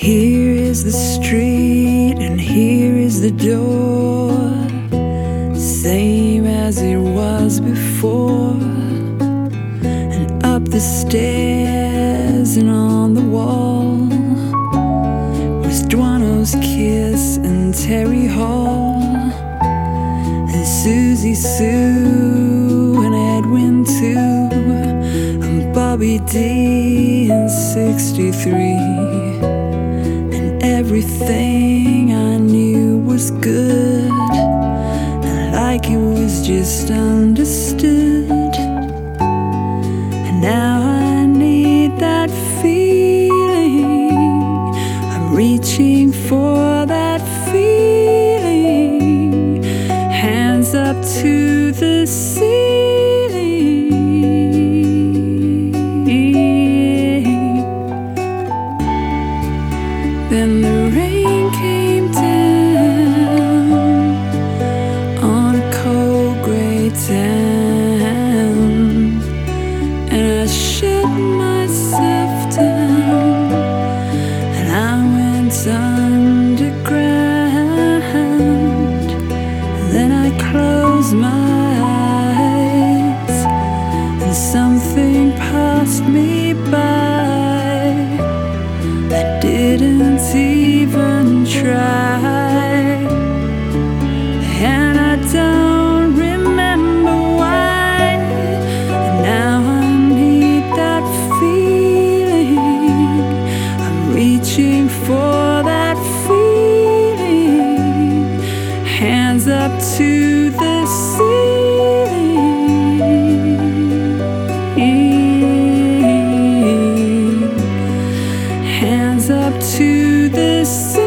Here is the street and here is the door, same as it was before. And up the stairs and on the wall was Duano's kiss and Terry Hall, and Susie Sue and Edwin too, and Bobby D and 63. Everything I knew was good, and like it was just understood. And now I need that feeling, I'm reaching for that feeling. Hands up to the ceiling. Then the rain came down on a cold gray town, and I shut myself down and I went underground. And then I closed my eyes and something passed me by. I didn't even try, and I don't remember why. And now I need that feeling, I'm reaching for that feeling. Hands up to the ceiling. Hands up to the ceiling.